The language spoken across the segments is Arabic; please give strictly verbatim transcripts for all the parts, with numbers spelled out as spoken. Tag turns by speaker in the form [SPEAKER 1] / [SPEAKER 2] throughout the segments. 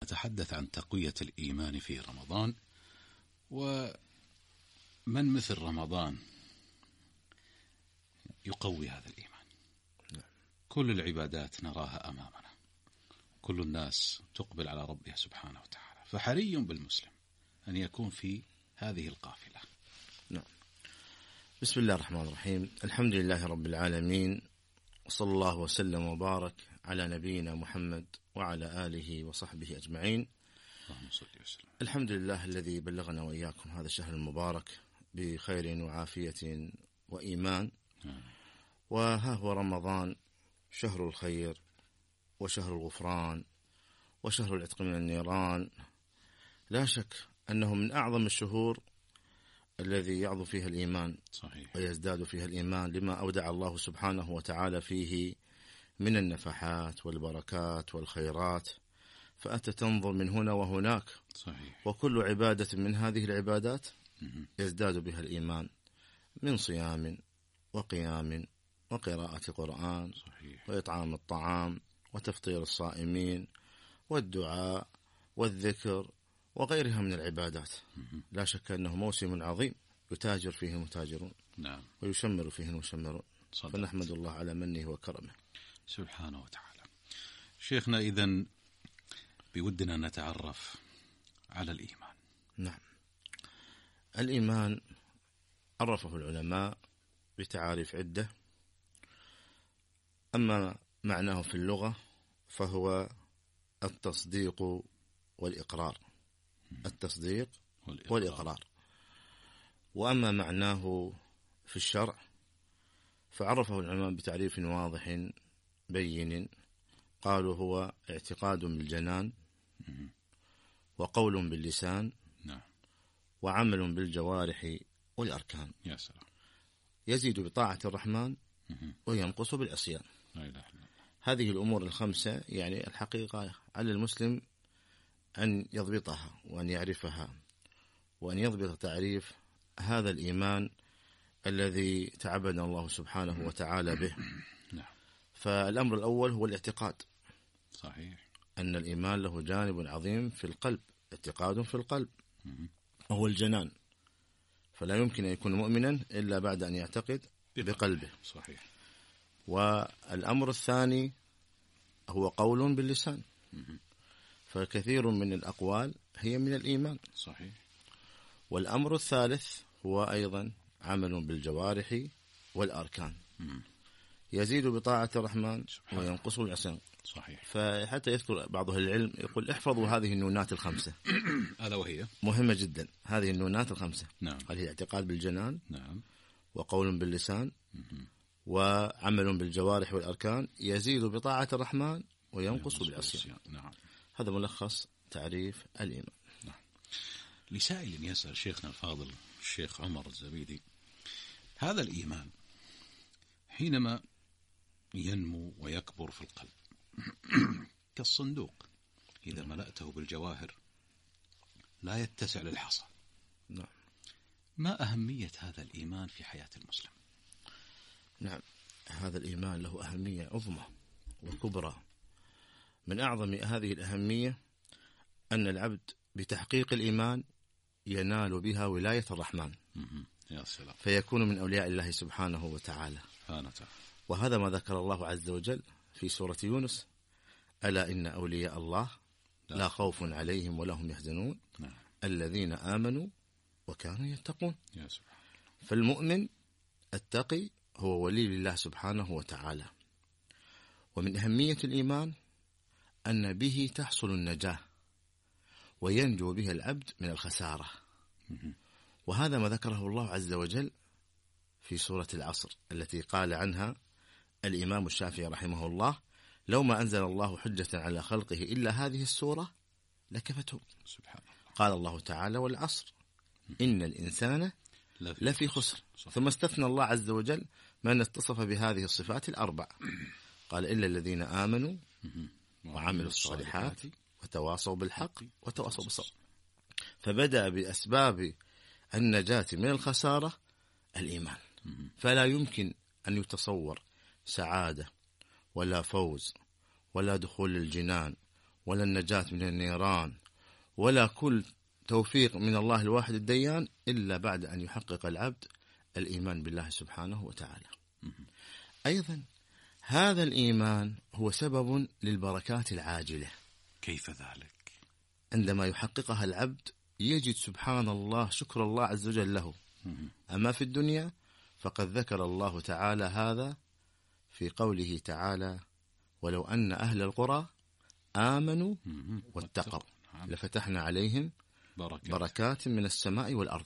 [SPEAKER 1] نتحدث عن تقوية الإيمان في رمضان، ومن مثل رمضان يقوي هذا الإيمان. كل العبادات نراها أمامنا، كل الناس تقبل على ربها سبحانه وتعالى، فحري بالمسلم أن يكون في هذه القافلة.
[SPEAKER 2] نعم. بسم الله الرحمن الرحيم، الحمد لله رب العالمين، وصلى الله وسلم وبارك على نبينا محمد وعلى آله وصحبه أجمعين.
[SPEAKER 1] اللهم صل وسلم.
[SPEAKER 2] الحمد لله الذي بلغنا وإياكم هذا الشهر المبارك بخير وعافية وإيمان.
[SPEAKER 1] نعم.
[SPEAKER 2] وها هو رمضان، شهر الخير وشهر الغفران وشهر العتق من النيران. لا شك أنه من أعظم الشهور الذي يعظم فيها الإيمان.
[SPEAKER 1] صحيح.
[SPEAKER 2] ويزداد فيها الإيمان لما أودع الله سبحانه وتعالى فيه من النفحات والبركات والخيرات، فأنت تنظر من هنا وهناك.
[SPEAKER 1] صحيح.
[SPEAKER 2] وكل عبادة من هذه العبادات يزداد بها الإيمان، من صيام وقيام وقراءة قرآن.
[SPEAKER 1] صحيح.
[SPEAKER 2] وإطعام الطعام وتفطير الصائمين والدعاء والذكر وغيرها من العبادات. لا شك أنه موسم عظيم يتاجر فيه المتاجرون.
[SPEAKER 1] نعم.
[SPEAKER 2] ويشمر فيه المشمرون.
[SPEAKER 1] صدقت.
[SPEAKER 2] فنحمد الله على منه وكرمه
[SPEAKER 1] سبحانه وتعالى. شيخنا، إذن بودنا نتعرف على الإيمان.
[SPEAKER 2] نعم. الإيمان عرفه العلماء بتعاريف عدة. أما معناه في اللغة فهو التصديق والإقرار. التصديق والإقرار. والإقرار. وأما معناه في الشرع فعرفه العلماء بتعريف واضح بين. قالوا هو اعتقاد بالجنان، وقول باللسان،
[SPEAKER 1] نعم،
[SPEAKER 2] وعمل بالجوارح والأركان.
[SPEAKER 1] يا سلام.
[SPEAKER 2] يزيد بطاعة الرحمن وينقص بالعصيان.
[SPEAKER 1] لا إله إلا الله.
[SPEAKER 2] هذه الأمور الخمسة يعني الحقيقة على المسلم أن يضبطها وأن يعرفها وأن يضبط تعريف هذا الإيمان الذي تعبدنا الله سبحانه وتعالى به.
[SPEAKER 1] نعم.
[SPEAKER 2] فالأمر الأول هو الاعتقاد.
[SPEAKER 1] صحيح.
[SPEAKER 2] أن الإيمان له جانب عظيم في القلب، اعتقاد في القلب وهو الجنان، فلا يمكن أن يكون مؤمنا إلا بعد أن يعتقد بقلبه.
[SPEAKER 1] صحيح.
[SPEAKER 2] والأمر الثاني هو قول باللسان، فكثير من الأقوال هي من الإيمان.
[SPEAKER 1] صحيح.
[SPEAKER 2] والأمر الثالث هو أيضا عمل بالجوارح والأركان.
[SPEAKER 1] مم.
[SPEAKER 2] يزيد بطاعة الرحمن وينقص العصيان.
[SPEAKER 1] صحيح.
[SPEAKER 2] فحتى يذكر بعض أهل العلم يقول احفظوا هذه النونات الخمسة.
[SPEAKER 1] هذا وهي
[SPEAKER 2] مهمة جدا هذه النونات الخمسة.
[SPEAKER 1] نعم.
[SPEAKER 2] قال هي اعتقاد بالجنان،
[SPEAKER 1] نعم،
[SPEAKER 2] وقول باللسان،
[SPEAKER 1] مم.
[SPEAKER 2] وعمل بالجوارح والأركان، يزيد بطاعة الرحمن وينقص بالعصيان.
[SPEAKER 1] نعم.
[SPEAKER 2] هذا ملخص تعريف الإيمان.
[SPEAKER 1] نعم. لسائل يسأل شيخنا الفاضل الشيخ عمر الزبيدي، هذا الإيمان حينما ينمو ويكبر في القلب كالصندوق إذا ملأته بالجواهر لا يتسع للحصى.
[SPEAKER 2] نعم.
[SPEAKER 1] ما أهمية هذا الإيمان في حياة المسلم؟
[SPEAKER 2] نعم، هذا الإيمان له أهمية عظمى وكبرى. من أعظم هذه الأهمية أن العبد بتحقيق الإيمان ينال بها ولاية الرحمن.
[SPEAKER 1] يا سلام.
[SPEAKER 2] فيكون من أولياء الله سبحانه وتعالى.
[SPEAKER 1] سبحانه وتعالى.
[SPEAKER 2] وهذا ما ذكر الله عز وجل في سورة يونس: ألا إن أولياء الله لا خوف عليهم ولا هم يحزنون.
[SPEAKER 1] نعم.
[SPEAKER 2] الذين آمنوا وكانوا يتقون.
[SPEAKER 1] يا سبحان.
[SPEAKER 2] فالمؤمن التقي هو ولي لله سبحانه وتعالى. ومن أهمية الإيمان أن به تحصل النجاة وينجو به العبد من الخسارة. وهذا ما ذكره الله عز وجل في سورة العصر التي قال عنها الإمام الشافعي رحمه الله: لو ما أنزل الله حجة على خلقه إلا هذه السورة لكفتهم.
[SPEAKER 1] سبحان الله.
[SPEAKER 2] قال الله تعالى: والعصر إن الإنسان لفي خسر. ثم استثنى الله عز وجل من اتصف بهذه الصفات الأربع، قال: إلا الذين آمنوا وعملوا الصالحات وتواصوا بالحق وتواصوا بالصبر. فبدأ بأسباب النجاة من الخسارة الإيمان. فلا يمكن أن يتصور سعادة ولا فوز ولا دخول الجنان ولا النجاة من النيران ولا كل توفيق من الله الواحد الديان إلا بعد أن يحقق العبد الإيمان بالله سبحانه وتعالى. أيضا هذا الإيمان هو سبب للبركات العاجلة.
[SPEAKER 1] كيف ذلك؟
[SPEAKER 2] عندما يحققها العبد يجد سبحان الله شكر الله عز وجل له. أما في الدنيا فقد ذكر الله تعالى هذا في قوله تعالى: ولو أن أهل القرى آمنوا واتقوا لفتحنا عليهم بركات, بركات من السماء والأرض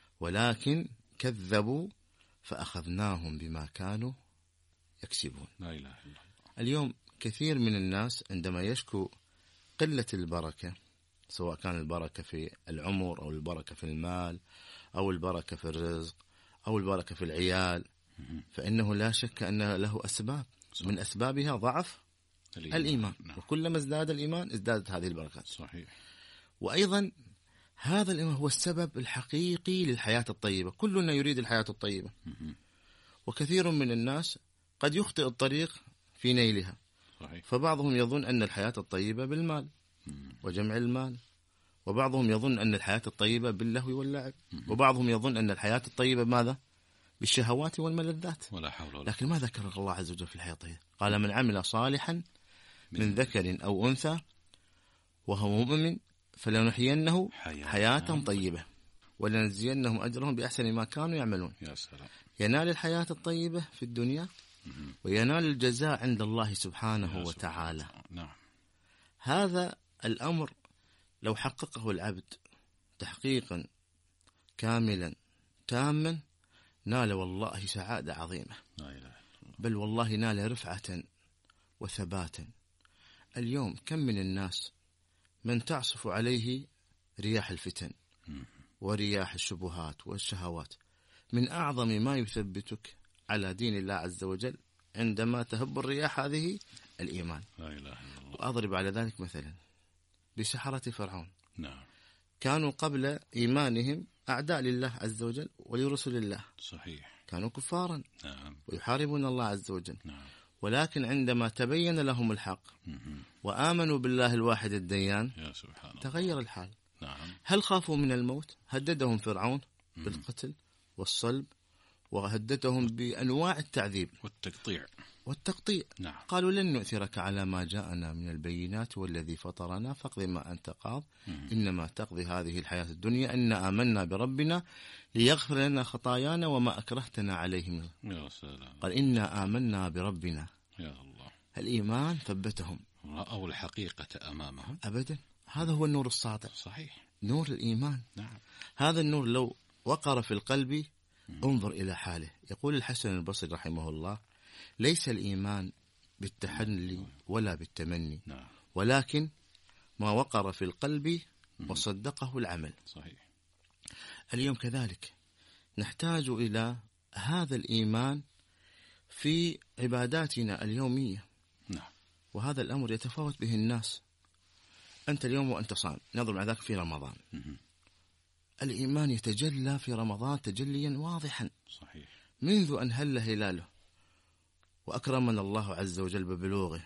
[SPEAKER 2] ولكن كذبوا فأخذناهم بما كانوا يكسبون.
[SPEAKER 1] لا إله إلا الله.
[SPEAKER 2] اليوم كثير من الناس عندما يشكو قلة البركة، سواء كان البركة في العمر أو البركة في المال أو البركة في الرزق أو البركة في العيال، فإنه لا شك أن له أسباب، من أسبابها ضعف الإيمان, الإيمان. نعم. وكلما ازداد الإيمان ازدادت هذه البركات.
[SPEAKER 1] صحيح.
[SPEAKER 2] وأيضا هذا الإيمان هو السبب الحقيقي للحياة الطيبة. كلنا يريد الحياة الطيبة، وكثير من الناس قد يخطئ الطريق في نيلها.
[SPEAKER 1] صحيح.
[SPEAKER 2] فبعضهم يظن أن الحياة الطيبة بالمال وجمع المال، وبعضهم يظن أن الحياة الطيبة باللهو واللعب، وبعضهم يظن أن الحياة الطيبة ماذا؟ بالشهوات والملذات.
[SPEAKER 1] ولا حول ولا.
[SPEAKER 2] لكن ما ذكر الله عز وجل في الحياة الطيبة؟ قال: من عمل صالحا من ذكر أو أنثى وهو مؤمن فلنحيينه حياة, حياة طيبة ولنجزينهم أجرهم بأحسن ما كانوا يعملون.
[SPEAKER 1] يا سلام.
[SPEAKER 2] ينال الحياة الطيبة في الدنيا وينال الجزاء عند الله سبحانه وتعالى.
[SPEAKER 1] نعم.
[SPEAKER 2] هذا الأمر لو حققه العبد تحقيقا كاملا تاما نال والله سعادة عظيمة، بل والله نال رفعة وثباتا. اليوم كم من الناس من تعصف عليه رياح الفتن ورياح الشبهات والشهوات، من أعظم ما يثبتك على دين الله عز وجل عندما تهب الرياح هذه الإيمان.
[SPEAKER 1] لا إله إلا الله.
[SPEAKER 2] وأضرب على ذلك مثلا بسحرة فرعون.
[SPEAKER 1] نعم.
[SPEAKER 2] كانوا قبل إيمانهم أعداء لله عز وجل ولرسل الله.
[SPEAKER 1] صحيح.
[SPEAKER 2] كانوا كفارا.
[SPEAKER 1] نعم.
[SPEAKER 2] ويحاربون الله عز وجل.
[SPEAKER 1] نعم.
[SPEAKER 2] ولكن عندما تبين لهم الحق وآمنوا بالله الواحد الديان
[SPEAKER 1] يا سبحان الله.
[SPEAKER 2] تغير الحال.
[SPEAKER 1] نعم.
[SPEAKER 2] هل خافوا من الموت؟ هددهم فرعون بالقتل والصلب، وهددهم بأنواع التعذيب
[SPEAKER 1] والتقطيع
[SPEAKER 2] والتقطيع.
[SPEAKER 1] نعم.
[SPEAKER 2] قالوا: لن نؤثرك على ما جاءنا من البينات والذي فطرنا فاقض ما أنت قاض إنما تقضي هذه الحياة الدنيا إنا آمنا بربنا ليغفر لنا خطايانا وما أكرهتنا عليه منه.
[SPEAKER 1] يا سلام.
[SPEAKER 2] قال: إنا آمنا بربنا.
[SPEAKER 1] يا الله.
[SPEAKER 2] الإيمان ثبتهم،
[SPEAKER 1] رأوا الحقيقة أمامهم.
[SPEAKER 2] أبدا. هذا هو النور الساطع.
[SPEAKER 1] صحيح.
[SPEAKER 2] نور الإيمان.
[SPEAKER 1] نعم.
[SPEAKER 2] هذا النور لو وقر في القلب انظر إلى حاله. يقول الحسن البصري رحمه الله: ليس الإيمان بالتحلي ولا بالتمني،
[SPEAKER 1] نعم.
[SPEAKER 2] ولكن ما وقر في القلب وصدقه العمل.
[SPEAKER 1] صحيح.
[SPEAKER 2] اليوم كذلك نحتاج إلى هذا الإيمان في عباداتنا اليومية.
[SPEAKER 1] نعم.
[SPEAKER 2] وهذا الأمر يتفاوت به الناس. أنت اليوم وأنت صائم، نضرب مع ذلك في رمضان.
[SPEAKER 1] م-
[SPEAKER 2] الإيمان يتجلى في رمضان تجليا واضحا.
[SPEAKER 1] صحيح.
[SPEAKER 2] منذ أن هل هلاله وأكرمنا الله عز وجل ببلوغه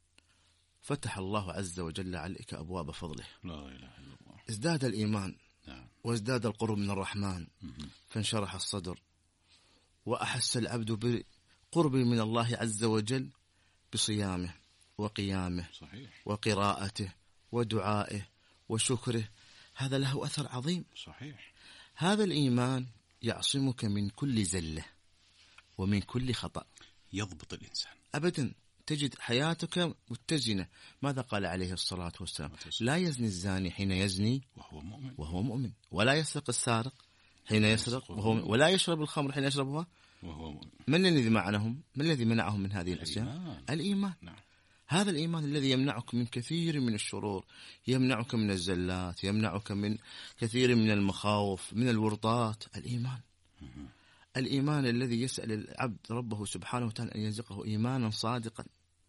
[SPEAKER 2] فتح الله عز وجل عليك أبواب فضله.
[SPEAKER 1] لا إله إلا الله.
[SPEAKER 2] ازداد الإيمان.
[SPEAKER 1] نعم.
[SPEAKER 2] وازداد القرب من الرحمن.
[SPEAKER 1] م-
[SPEAKER 2] فانشرح الصدر وأحس العبد بقرب من الله عز وجل بصيامه وقيامه.
[SPEAKER 1] صحيح.
[SPEAKER 2] وقراءته ودعائه وشكره. هذا له أثر عظيم.
[SPEAKER 1] صحيح.
[SPEAKER 2] هذا الإيمان يعصمك من كل زلة ومن كل خطأ.
[SPEAKER 1] يضبط الإنسان
[SPEAKER 2] أبدا. تجد حياتك متزنة. ماذا قال عليه الصلاة والسلام؟ لا يزني الزاني حين يزني
[SPEAKER 1] وهو مؤمن
[SPEAKER 2] وهو مؤمن ولا يسرق السارق حين يسرق وهو مؤمن ولا يشرب الخمر حين يشربها
[SPEAKER 1] وهو مؤمن.
[SPEAKER 2] من الذي منعهم؟ من الذي منعهم من هذه الأشياء؟
[SPEAKER 1] الإيمان.
[SPEAKER 2] الإيمان.
[SPEAKER 1] نعم.
[SPEAKER 2] هذا الإيمان الذي يمنعك من كثير من الشرور، يمنعك من الزلات، يمنعك من كثير من المخاوف، من الورطات. الإيمان. الإيمان الذي يسأل العبد ربه سبحانه وتعالى أن يرزقه إيمانا صادقا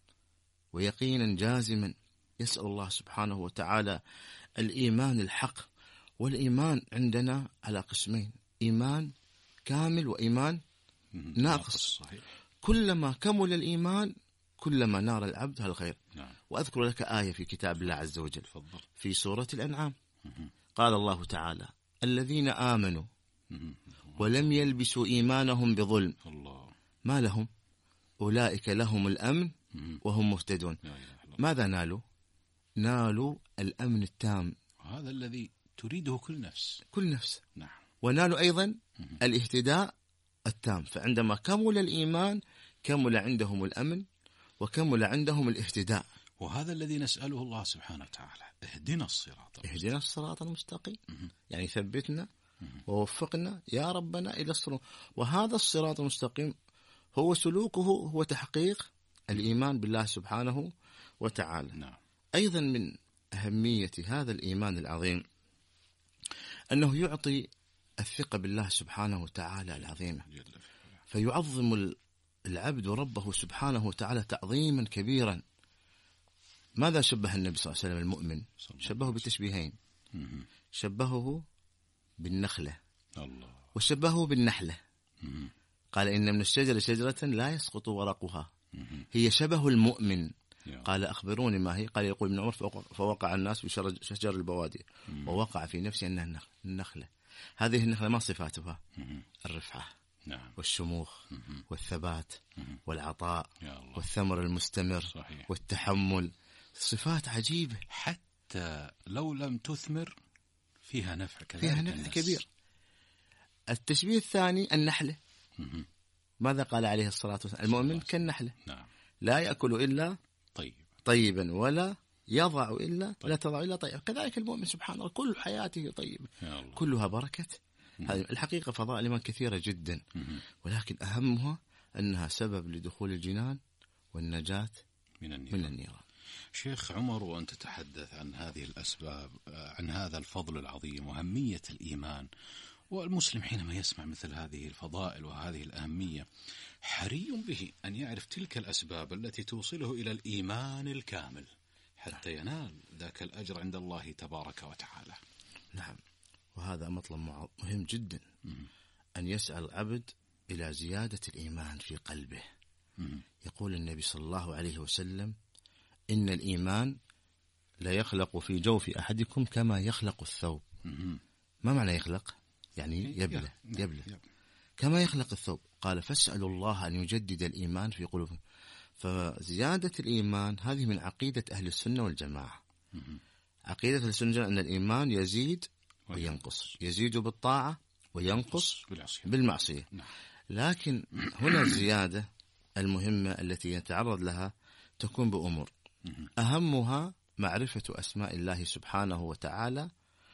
[SPEAKER 2] ويقينا جازما. يسأل الله سبحانه وتعالى الإيمان الحق. والإيمان عندنا على قسمين: إيمان كامل وإيمان ناقص.
[SPEAKER 1] صحيح.
[SPEAKER 2] كلما كمل الإيمان كلما نال العبد هالخير.
[SPEAKER 1] نعم.
[SPEAKER 2] وأذكر لك آية في كتاب الله عز وجل
[SPEAKER 1] تفضل.
[SPEAKER 2] في سورة الأنعام قال الله تعالى الذين آمنوا ولم يلبسوا إيمانهم بظلم
[SPEAKER 1] الله.
[SPEAKER 2] ما لهم أولئك لهم الأمن وهم مهتدون. ماذا نالوا؟ نالوا الأمن التام،
[SPEAKER 1] هذا الذي تريده كل نفس
[SPEAKER 2] كل نفس.
[SPEAKER 1] نعم.
[SPEAKER 2] ونالوا أيضا الاهتداء التام، فعندما كمل الإيمان كمل عندهم الأمن وكمل عندهم الاهتداء.
[SPEAKER 1] وهذا الذي نسأله الله سبحانه وتعالى اهدنا الصراط المستقيم.
[SPEAKER 2] اهدنا الصراط المستقيم، يعني ثبتنا ووفقنا يا ربنا إلى الصراط. وهذا الصراط المستقيم هو سلوكه هو تحقيق الإيمان بالله سبحانه وتعالى.
[SPEAKER 1] نعم.
[SPEAKER 2] أيضا من أهمية هذا الإيمان العظيم أنه يعطي الثقة بالله سبحانه وتعالى العظيمة، فيعظم العبد ربه سبحانه وتعالى تعظيما كبيرا. ماذا شبه النبي صلى الله عليه وسلم المؤمن؟ شبهه بتشبيهين، شبهه بالنخلة
[SPEAKER 1] الله
[SPEAKER 2] وشبهه بالنحلة. قال إن من الشجرة شجرة لا يسقط ورقها، هي شبه المؤمن. قال أخبروني ما هي؟ قال يقول ابن عمر فوقع الناس في شجر البوادي ووقع في نفسي أنها النخلة. هذه النخلة ما صفاتها؟ الرفعة
[SPEAKER 1] نعم.
[SPEAKER 2] والشموخ والثبات والعطاء والثمر المستمر والتحمل، صفات عجيبة
[SPEAKER 1] حتى لو لم تثمر فيها نفع كذلك،
[SPEAKER 2] فيها نفع كبير. التشبيه الثاني النحلة. ماذا قال عليه الصلاة والسلام؟ المؤمن كالنحلة،
[SPEAKER 1] نعم.
[SPEAKER 2] لا يأكل إلا
[SPEAKER 1] طيب.
[SPEAKER 2] طيبا ولا يضع إلا طيب. لا تضع إلا طيب. كذلك المؤمن سبحان الله كل حياته طيبة كلها بركة. هذه الحقيقة فضائل الإيمان كثيرة جدا، ولكن أهمها أنها سبب لدخول الجنان والنجاة من النيران. من النيران.
[SPEAKER 1] شيخ عمر، وأنت تتحدث عن هذه الأسباب، عن هذا الفضل العظيم وأهمية الإيمان، والمسلم حينما يسمع مثل هذه الفضائل وهذه الأهمية حري به أن يعرف تلك الأسباب التي توصله إلى الإيمان الكامل حتى ينال ذاك الأجر عند الله تبارك وتعالى.
[SPEAKER 2] نعم، وهذا مطلب مهم جدا، أن يسأل العبد إلى زيادة الإيمان في قلبه. يقول النبي صلى الله عليه وسلم إن الإيمان لا يخلق في جوف أحدكم كما يخلق الثوب. ما معنى يخلق؟ يعني يبلى يبلى كما يخلق الثوب. قال فاسألوا الله أن يجدد الإيمان في قلوبهم. فزيادة الإيمان هذه من عقيدة أهل السنة والجماعة. عقيدة أهل السنة والجماعة أن الإيمان يزيد وينقص، يزيد بالطاعة وينقص بالمعصية. لكن هنا الزيادة المهمة التي يتعرض لها تكون بأمور، أهمها معرفة أسماء الله سبحانه وتعالى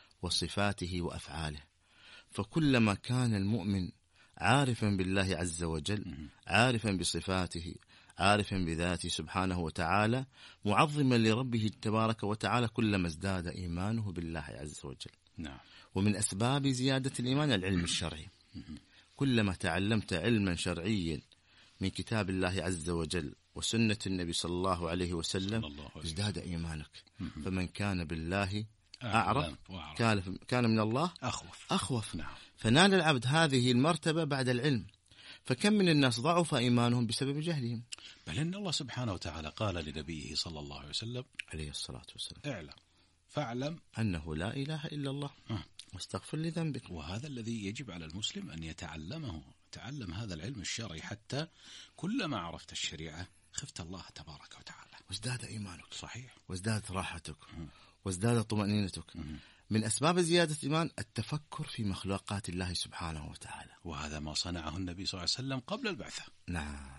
[SPEAKER 2] وصفاته وأفعاله. فكلما كان المؤمن عارفا بالله عز وجل، عارفا بصفاته، عارفا بذاته سبحانه وتعالى، معظما لربه تبارك وتعالى، كلما ازداد إيمانه بالله عز وجل.
[SPEAKER 1] نعم.
[SPEAKER 2] ومن أسباب زيادة الإيمان العلم الشرعي. كلما تعلمت علما شرعيا من كتاب الله عز وجل وسنة النبي صلى الله عليه وسلم ازداد إيمانك. فمن كان بالله أعرف كان كان من الله
[SPEAKER 1] أخوف,
[SPEAKER 2] أخوف.
[SPEAKER 1] نعم.
[SPEAKER 2] فنال العبد هذه المرتبة بعد العلم. فكم من الناس ضعف إيمانهم بسبب جهلهم.
[SPEAKER 1] بل إن الله سبحانه وتعالى قال لنبيه صلى الله عليه وسلم
[SPEAKER 2] عليه الصلاة والسلام
[SPEAKER 1] اعلم فاعلم
[SPEAKER 2] أنه لا إله إلا الله
[SPEAKER 1] أه.
[SPEAKER 2] واستغفر لذنبك.
[SPEAKER 1] وهذا الذي يجب على المسلم أن يتعلمه، تعلم هذا العلم الشرعي، حتى كلما عرفت الشريعة خفت الله تبارك وتعالى
[SPEAKER 2] وازداد إيمانك.
[SPEAKER 1] صحيح.
[SPEAKER 2] وازدادت راحتك وازدادت طمأنينتك. من أسباب زيادة الإيمان التفكر في مخلوقات الله سبحانه وتعالى،
[SPEAKER 1] وهذا ما صنعه النبي صلى الله عليه وسلم قبل البعثة.
[SPEAKER 2] نعم.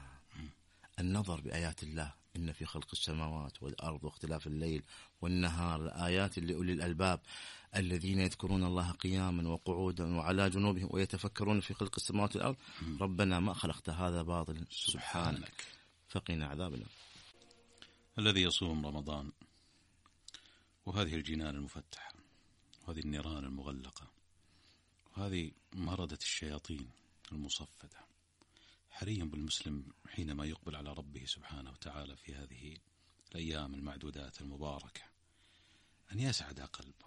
[SPEAKER 2] النظر بآيات الله، إن في خلق السماوات والأرض واختلاف الليل والنهار آيات لأولي الألباب الذين يذكرون الله قياما وقعودا وعلى جنوبهم ويتفكرون في خلق السماوات والأرض ربنا ما خلقت هذا باطلا سبحانك فقنا عذاب النار.
[SPEAKER 1] الذي يصوم رمضان وهذه الجنان المفتحة وهذه النيران المغلقة وهذه مردة الشياطين المصفدة، حري بالمسلم حينما يقبل على ربه سبحانه وتعالى في هذه الأيام المعدودات المباركة أن يسعد قلبه،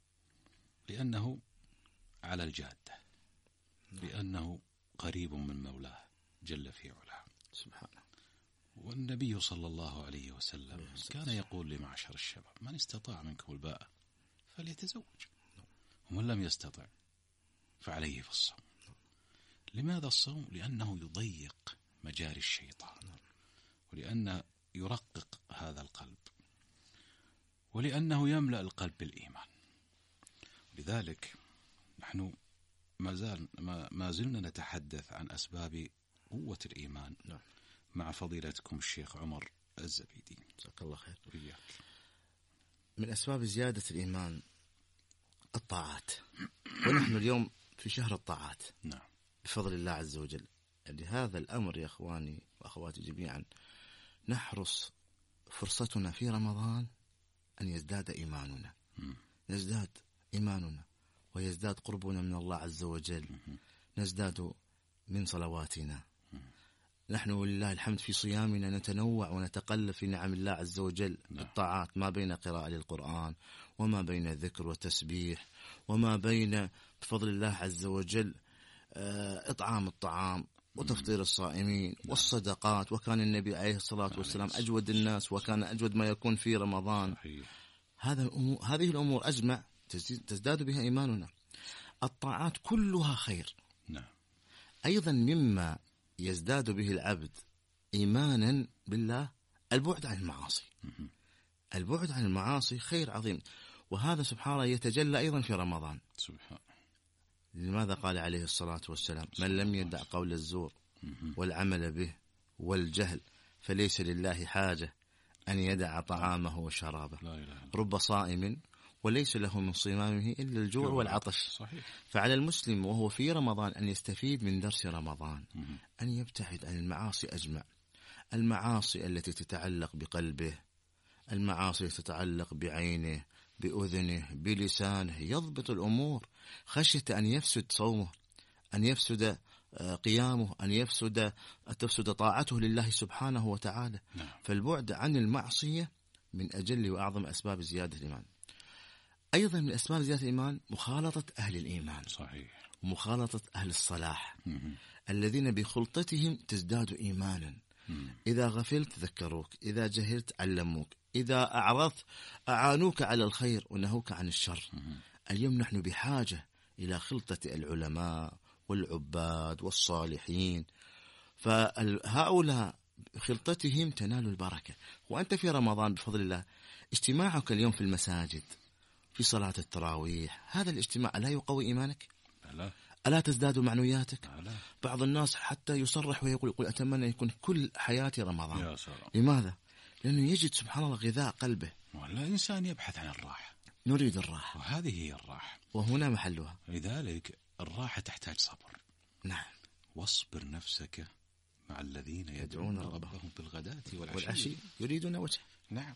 [SPEAKER 1] لأنه على الجادة، لأنه قريب من مولاه جل في علاه
[SPEAKER 2] سبحانه.
[SPEAKER 1] والنبي صلى الله عليه وسلم كان يقول لمعشر الشباب: من استطاع منكم الباءة فليتزوج، ومن لم يستطع فعليه في الصوم. لماذا الصوم؟ لأنه يضيق مجاري الشيطان، ولأنه يرقق هذا القلب، ولأنه يملأ القلب بالإيمان. لذلك نحن ما زال ما زلنا نتحدث عن أسباب قوة الإيمان مع فضيلتكم الشيخ عمر الزبيدي،
[SPEAKER 2] جزاك الله خير.
[SPEAKER 1] وإياك.
[SPEAKER 2] من أسباب زيادة الإيمان الطاعات، ونحن اليوم في شهر الطاعات.
[SPEAKER 1] نعم.
[SPEAKER 2] بفضل الله عز وجل. لهذا الأمر يا أخواني وأخواتي جميعا نحرص فرصتنا في رمضان أن يزداد إيماننا، نزداد إيماننا ويزداد قربنا من الله عز وجل، نزداد من صلواتنا. نحن ولله الحمد في صيامنا نتنوع ونتقلب في نعم الله عز وجل بالطاعات، ما بين قراءة للقرآن وما بين ذكر وتسبيح وما بين بفضل الله عز وجل إطعام الطعام وتفطير الصائمين والصدقات. وكان النبي عليه الصلاة والسلام أجود الناس، وكان أجود ما يكون في رمضان. هذا الأمور، هذه الأمور أجمع تزداد بها إيماننا. الطاعات كلها خير.
[SPEAKER 1] نعم.
[SPEAKER 2] أيضا مما يزداد به العبد إيمانا بالله البعد عن المعاصي. البعد عن المعاصي خير عظيم، وهذا سبحان الله يتجلى أيضا في رمضان.
[SPEAKER 1] سبحان.
[SPEAKER 2] لماذا قال عليه الصلاة والسلام: من لم يدع قول الزور والعمل به والجهل فليس لله حاجة أن يدع طعامه وشرابه. رب صائم وليس له من صيامه إلا الجوع والعطش.
[SPEAKER 1] صحيح.
[SPEAKER 2] فعلى المسلم وهو في رمضان أن يستفيد من درس رمضان، أن يبتعد عن المعاصي أجمع، المعاصي التي تتعلق بقلبه، المعاصي التي تتعلق بعينه، بأذنه، بلسانه، يضبط الأمور خشية أن يفسد صومه، أن يفسد قيامه، أن يفسد تفسد طاعته لله سبحانه وتعالى.
[SPEAKER 1] نعم.
[SPEAKER 2] فالبعد عن المعصية من أجل وأعظم أسباب زيادة الإيمان. أيضا من أسباب زيادة الإيمان مخالطة أهل الإيمان.
[SPEAKER 1] صحيح.
[SPEAKER 2] ومخالطة أهل الصلاح
[SPEAKER 1] مم.
[SPEAKER 2] الذين بخلطتهم تزداد إيمانا.
[SPEAKER 1] مم.
[SPEAKER 2] إذا غفلت ذكروك، إذا جهلت علموك، إذا أعرضت أعانوك على الخير ونهوك عن الشر.
[SPEAKER 1] مم.
[SPEAKER 2] اليوم نحن بحاجة إلى خلطة العلماء والعباد والصالحين، فهؤلاء خلطتهم تنال البركة. وأنت في رمضان بفضل الله اجتماعك اليوم في المساجد في صلاة التراويح، هذا الاجتماع ألا يقوي إيمانك؟
[SPEAKER 1] لا.
[SPEAKER 2] ألا تزداد معنوياتك؟
[SPEAKER 1] لا.
[SPEAKER 2] بعض الناس حتى يصرح ويقول يقول أتمنى يكون كل حياتي رمضان.
[SPEAKER 1] يا سلام.
[SPEAKER 2] لماذا؟ لأنه يجد سبحان الله غذاء قلبه.
[SPEAKER 1] الإنسان يبحث عن الراحة،
[SPEAKER 2] نريد الراحة،
[SPEAKER 1] وهذه هي الراحة،
[SPEAKER 2] وهنا محلها.
[SPEAKER 1] لذلك الراحة تحتاج صبر.
[SPEAKER 2] نعم.
[SPEAKER 1] واصبر نفسك مع الذين يدعون ربهم بالغداة والعشي,
[SPEAKER 2] والعشي يريدون وجهه.
[SPEAKER 1] نعم.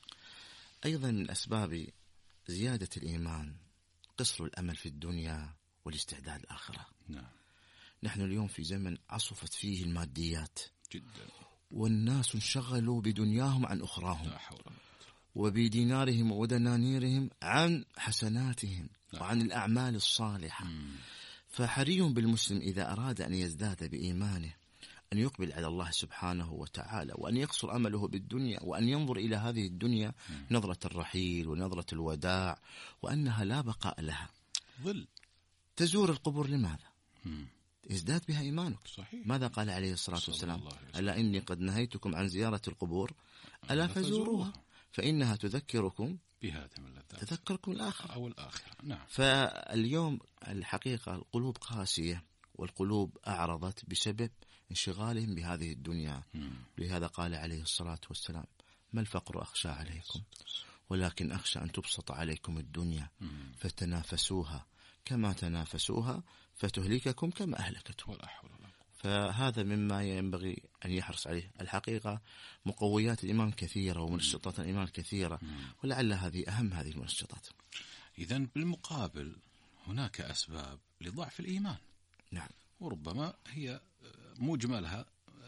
[SPEAKER 2] أيضا من أسباب زيادة الإيمان قصر الأمل في الدنيا والاستعداد الآخرة.
[SPEAKER 1] نعم.
[SPEAKER 2] نحن اليوم في زمن عصفت فيه الماديات
[SPEAKER 1] جدا،
[SPEAKER 2] والناس انشغلوا بدنياهم عن أخراهم،
[SPEAKER 1] لا حول ولا قوة،
[SPEAKER 2] وبدينارهم ودنانيرهم عن حسناتهم
[SPEAKER 1] لا.
[SPEAKER 2] وعن الأعمال الصالحة.
[SPEAKER 1] مم.
[SPEAKER 2] فحري بالمسلم إذا أراد أن يزداد بإيمانه أن يقبل على الله سبحانه وتعالى، وأن يقصر أمله بالدنيا، وأن ينظر إلى هذه الدنيا
[SPEAKER 1] مم.
[SPEAKER 2] نظرة الرحيل ونظرة الوداع، وأنها لا بقاء لها.
[SPEAKER 1] ظل.
[SPEAKER 2] تزور القبور لماذا؟
[SPEAKER 1] مم.
[SPEAKER 2] ازداد بها إيمانك.
[SPEAKER 1] صحيح.
[SPEAKER 2] ماذا قال عليه الصلاة والسلام؟ ألا إني قد نهيتكم عن زيارة القبور ألا فزوروها فإنها تذكركم
[SPEAKER 1] بهذه اللذات،
[SPEAKER 2] تذكركم الآخرة
[SPEAKER 1] أو الآخرة. نعم.
[SPEAKER 2] فاليوم الحقيقة القلوب قاسية والقلوب أعرضت بسبب انشغالهم بهذه الدنيا.
[SPEAKER 1] مم.
[SPEAKER 2] لهذا قال عليه الصلاة والسلام: ما الفقر أخشى عليكم ولكن أخشى أن تبسط عليكم الدنيا
[SPEAKER 1] مم.
[SPEAKER 2] فتنافسوها كما تنافسوها فتهلككم كما أهلكتهم.
[SPEAKER 1] ولا حول ولا قوة.
[SPEAKER 2] فهذا مما ينبغي أن يحرص عليه. الحقيقة مقويات الإيمان كثيرة ومنشطات الإيمان كثيرة، ولعل هذه أهم هذه المنشطات.
[SPEAKER 1] إذن بالمقابل هناك أسباب لضعف الإيمان.
[SPEAKER 2] نعم.
[SPEAKER 1] وربما هي مجملها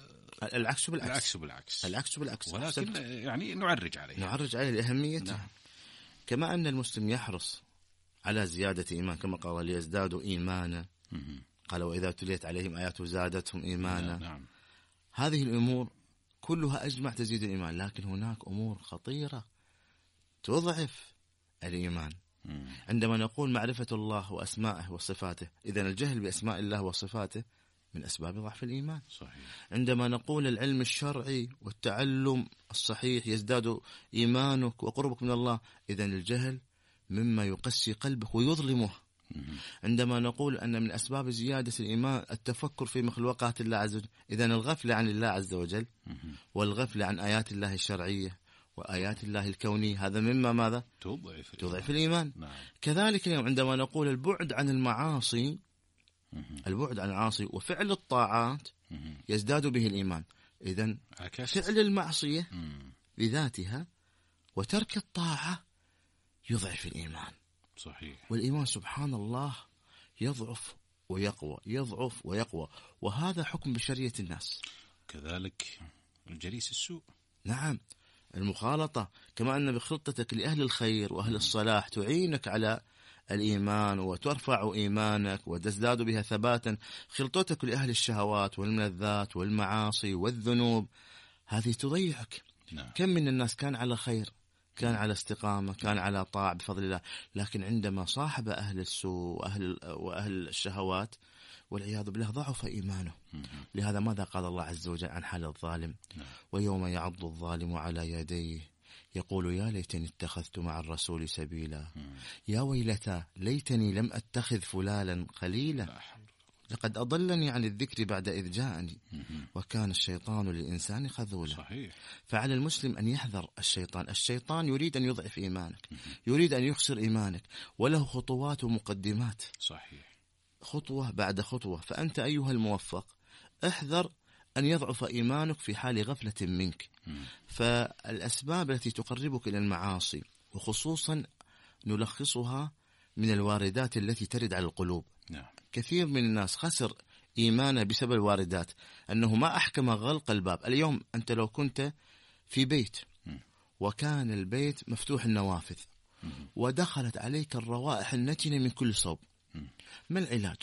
[SPEAKER 2] العكس بالعكس.
[SPEAKER 1] العكس بالعكس.
[SPEAKER 2] العكس بالعكس.
[SPEAKER 1] ولكن حسبت. يعني نعرج عليه.
[SPEAKER 2] نعرج عليه لأهميته.
[SPEAKER 1] نعم.
[SPEAKER 2] كما أن المسلم يحرص على زيادة إيمان كما قال ليزدادوا إيمانا.
[SPEAKER 1] مم.
[SPEAKER 2] قال وإذا تليت عليهم آياته زادتهم إيمانا.
[SPEAKER 1] نعم.
[SPEAKER 2] هذه الأمور كلها أجمع تزيد الإيمان، لكن هناك أمور خطيرة تضعف الإيمان. عندما نقول معرفة الله وأسمائه وصفاته، إذن الجهل بأسماء الله وصفاته من أسباب ضعف الإيمان.
[SPEAKER 1] صحيح.
[SPEAKER 2] عندما نقول العلم الشرعي والتعلم الصحيح يزداد إيمانك وقربك من الله، إذن الجهل مما يقسي قلبك ويظلمه. عندما نقول أن من أسباب زيادة الإيمان التفكر في مخلوقات الله عز وجل، إذن الغفلة عن الله عز وجل والغفلة عن آيات الله الشرعية وآيات الله الكونية، هذا مما ماذا؟
[SPEAKER 1] تضعف,
[SPEAKER 2] تضعف الإيمان.
[SPEAKER 1] نعم.
[SPEAKER 2] كذلك اليوم عندما نقول البعد عن المعاصي، البعد عن المعاصي وفعل الطاعات يزداد به الإيمان، إذن فعل المعصية بذاتها وترك الطاعة يضعف الإيمان.
[SPEAKER 1] صحيح.
[SPEAKER 2] والإيمان سبحان الله يضعف ويقوى، يضعف ويقوى، وهذا حكم بشرية الناس.
[SPEAKER 1] كذلك الجليس السوء.
[SPEAKER 2] نعم، المخالطة، كما أن بخلطتك لأهل الخير وأهل الصلاح تعينك على الإيمان وترفع إيمانك وتزداد بها ثباتا، خلطتك لأهل الشهوات والملذات والمعاصي والذنوب هذه تضيعك.
[SPEAKER 1] نعم.
[SPEAKER 2] كم من الناس كان على خير، كان على استقامة، كان على طاعة بفضل الله، لكن عندما صاحب أهل السوء وأهل, وأهل الشهوات والعياذ بالله ضعف إيمانه. لهذا ماذا قال الله عز وجل عن حال الظالم؟ ويوم يعض الظالم على يديه يقول يا ليتني اتخذت مع الرسول سبيلا يا ويلتى ليتني لم أتخذ فلانا خليلا لقد أضلني عن الذكر بعد إذ جاءني وكان الشيطان للإنسان خذولا.
[SPEAKER 1] صحيح.
[SPEAKER 2] فعلى المسلم أن يحذر الشيطان. الشيطان يريد أن يضعف إيمانك، يريد أن يخسر إيمانك، وله خطوات ومقدمات.
[SPEAKER 1] صحيح.
[SPEAKER 2] خطوة بعد خطوة. فأنت أيها الموفق احذر أن يضعف إيمانك في حال غفلة منك. فالأسباب التي تقربك إلى المعاصي وخصوصا نلخصها من الواردات التي ترد على القلوب.
[SPEAKER 1] نعم.
[SPEAKER 2] كثير من الناس خسر إيمانه بسبب الواردات، أنه ما أحكم غلق الباب. اليوم أنت لو كنت في بيت وكان البيت مفتوح النوافذ ودخلت عليك الروائح النتنة من كل صوب، ما العلاج؟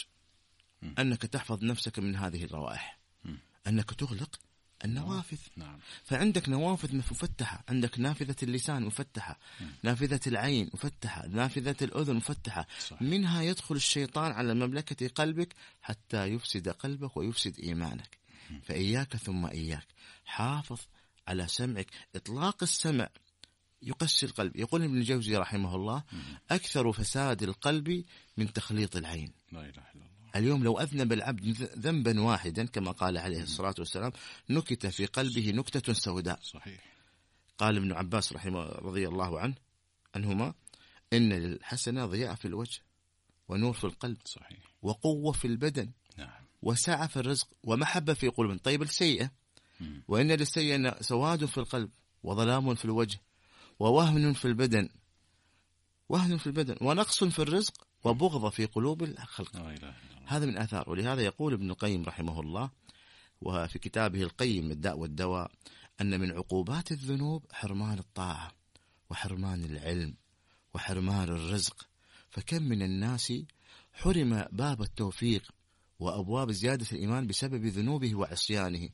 [SPEAKER 2] أنك تحفظ نفسك من هذه الروائح، أنك تغلق النوافذ.
[SPEAKER 1] نعم.
[SPEAKER 2] فعندك نوافذ مفتحة، عندك نافذة اللسان مفتحة، نافذة العين مفتحة، نافذة الأذن مفتحة.
[SPEAKER 1] صحيح.
[SPEAKER 2] منها يدخل الشيطان على مملكة قلبك حتى يفسد قلبك ويفسد إيمانك. فإياك ثم إياك، حافظ على سمعك. إطلاق السمع يقسي القلب. يقول ابن الجوزي رحمه الله أكثر فساد القلب من تخليط العين.
[SPEAKER 1] لا إله إلا الله.
[SPEAKER 2] اليوم لو أذنب العبد ذنبا واحدا كما قال عليه الصلاة والسلام نكت في قلبه نكتة سوداء.
[SPEAKER 1] صحيح.
[SPEAKER 2] قال ابن عباس رحمه رضي الله عنه عنهما إن للحسنة ضياء في الوجه ونور في القلب.
[SPEAKER 1] صحيح.
[SPEAKER 2] وقوة في البدن.
[SPEAKER 1] نعم.
[SPEAKER 2] وسعة في الرزق ومحبة في قلوب. طيب السيئة، وإن للسيئة سواد في القلب وظلام في الوجه ووهن في البدن وهن في البدن ونقص في الرزق وبغض في قلوب الخلق. هذا من آثار. ولهذا يقول ابن القيم رحمه الله وفي كتابه القيم الداء والدواء أن من عقوبات الذنوب حرمان الطاعة وحرمان العلم وحرمان الرزق. فكم من الناس حرم باب التوفيق وأبواب زيادة الإيمان بسبب ذنوبه وعصيانه،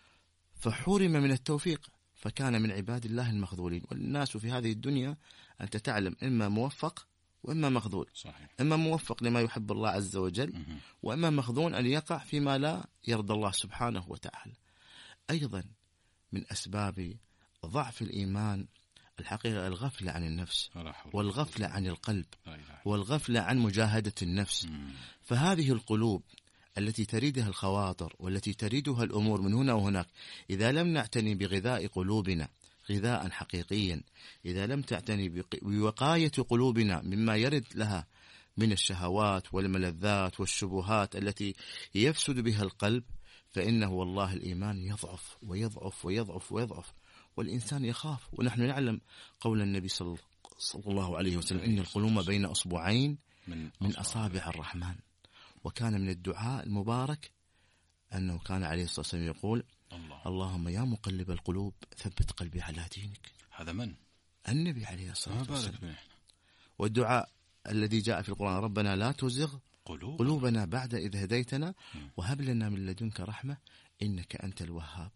[SPEAKER 2] فحرم من التوفيق فكان من عباد الله المخذولين. والناس في هذه الدنيا أنت تعلم إما موفق وإما مخذول.
[SPEAKER 1] صحيح.
[SPEAKER 2] إما موفق لما يحب الله عز وجل وإما مخذول أن يقع فيما لا يرضى الله سبحانه وتعالى. أيضا من أسباب ضعف الإيمان الحقيقة الغفلة عن النفس والغفلة عن القلب والغفلة عن مجاهدة النفس. فهذه القلوب التي تريدها الخواطر والتي تريدها الأمور من هنا وهناك، إذا لم نعتني بغذاء قلوبنا غذاء حقيقيا، إذا لم تعتني بوقاية قلوبنا مما يرد لها من الشهوات والملذات والشبهات التي يفسد بها القلب، فإنه والله الإيمان يضعف ويضعف ويضعف ويضعف والإنسان يخاف. ونحن نعلم قول النبي صلى الله عليه وسلم إن القلوب بين أصبعين من أصابع الرحمن. وكان من الدعاء المبارك أنه كان عليه الصلاة والسلام يقول الله. اللهم يا مقلب القلوب ثبت قلبي على دينك.
[SPEAKER 1] هذا من؟
[SPEAKER 2] النبي عليه الصلاة والسلام. والدعاء الذي جاء في القرآن ربنا لا تزغ قلوبنا, قلوبنا بعد إذ هديتنا وهب لنا من لدنك رحمة إنك أنت الوهاب.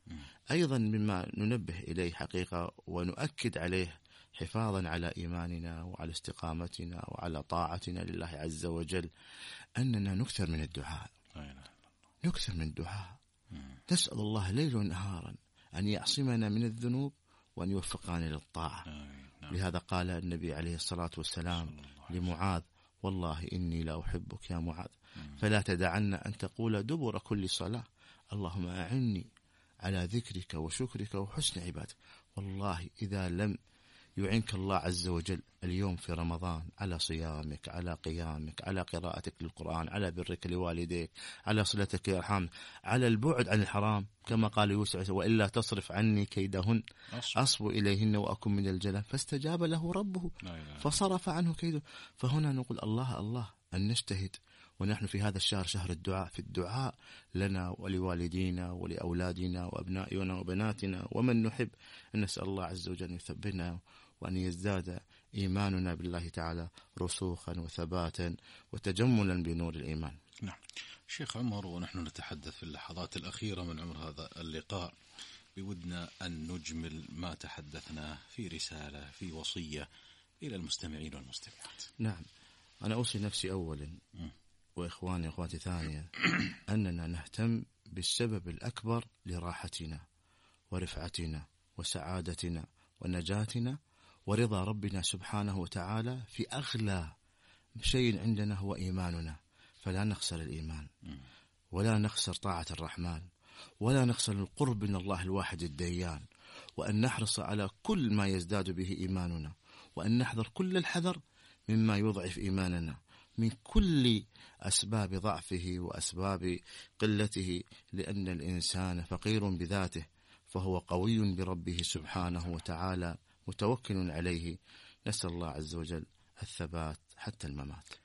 [SPEAKER 2] أيضا مما ننبه إليه حقيقة ونؤكد عليه حفاظا على إيماننا وعلى استقامتنا وعلى طاعتنا لله عز وجل أننا نكثر من الدعاء، نكثر من الدعاء، نسأل الله ليلا ونهارا أن يعصمنا من الذنوب وأن يوفقنا للطاعة. لهذا قال النبي عليه الصلاة والسلام لمعاذ: والله إني لا أحبك يا معاذ فلا تدعن أن تقول دبر كل صلاة اللهم أعني على ذكرك وشكرك وحسن عبادك. والله إذا لم يعينك الله عز وجل اليوم في رمضان على صيامك، على قيامك، على قراءتك للقرآن، على برك لوالديك، على صلتك الأرحام، على البعد عن الحرام كما قال يوسف: وإلا تصرف عني كيدهن أصب إليهن وأكن من الجنة، فاستجاب له ربه فصرف عنه كيده. فهنا نقول الله الله أن نجتهد، ونحن في هذا الشهر شهر الدعاء، في الدعاء لنا ولوالدينا ولأولادنا وأبنائنا وبناتنا ومن نحب، أن نسأل الله عز وجل أن يثبتنا وأن يزداد إيماننا بالله تعالى رسوخا وثباتا وتجملا بنور الإيمان.
[SPEAKER 1] نعم شيخ عمر، ونحن نتحدث في اللحظات الأخيرة من عمر هذا اللقاء بودنا أن نجمل ما تحدثنا في رسالة، في وصية إلى المستمعين والمستمعات.
[SPEAKER 2] نعم، أنا أوصي نفسي أولا وإخواني وإخواتي ثانيا أننا نهتم بالسبب الأكبر لراحتنا ورفعتنا وسعادتنا ونجاتنا ورضا ربنا سبحانه وتعالى. في أغلى شيء عندنا هو إيماننا، فلا نخسر الإيمان ولا نخسر طاعة الرحمن ولا نخسر القرب من الله الواحد الديان، وأن نحرص على كل ما يزداد به إيماننا، وأن نحذر كل الحذر مما يضعف إيماننا من كل أسباب ضعفه وأسباب قلته، لأن الإنسان فقير بذاته فهو قوي بربه سبحانه وتعالى متوكل عليه. نسأل الله عز وجل الثبات حتى الممات.